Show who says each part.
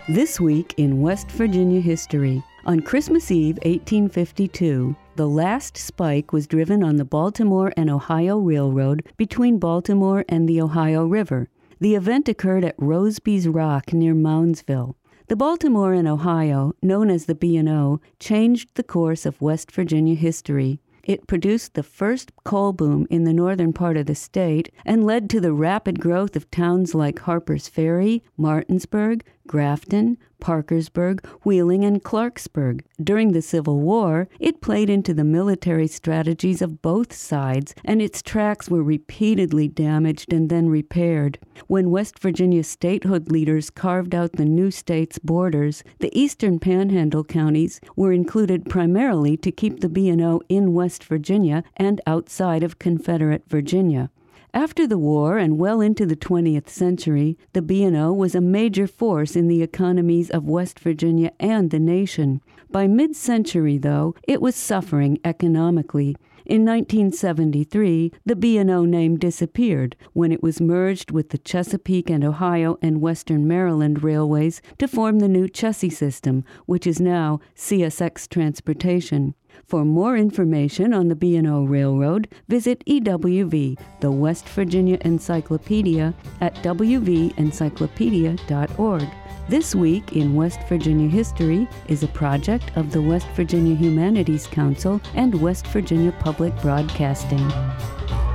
Speaker 1: This week in West Virginia history. On Christmas Eve, 1852, the last spike was driven on the Baltimore and Ohio Railroad between Baltimore and the Ohio River. The event occurred at Roseby's Rock near Moundsville. The Baltimore and Ohio, known as the B&O, changed the course of West Virginia history. It produced the first coal boom in the northern part of the state and led to the rapid growth of towns like Harpers Ferry, Martinsburg, Grafton, Parkersburg, Wheeling, and Clarksburg. During the Civil War, it played into the military strategies of both sides, and its tracks were repeatedly damaged and then repaired. When West Virginia statehood leaders carved out the new state's borders, the eastern panhandle counties were included primarily to keep the B&O in West Virginia and outside of Confederate Virginia. After the war and well into the 20th century, the B&O was a major force in the economies of West Virginia and the nation. By mid-century, though, it was suffering economically. In 1973, the B&O name disappeared when it was merged with the Chesapeake and Ohio and Western Maryland railways to form the new Chessie system, which is now CSX Transportation. For more information on the B&O Railroad, visit EWV, the West Virginia Encyclopedia, at wvencyclopedia.org. This Week in West Virginia History is a project of the West Virginia Humanities Council and West Virginia Public Broadcasting.